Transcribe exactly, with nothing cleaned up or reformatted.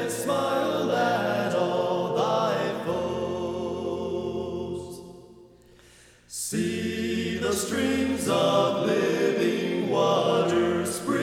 and smile at all thy foes. See the streams of living water spring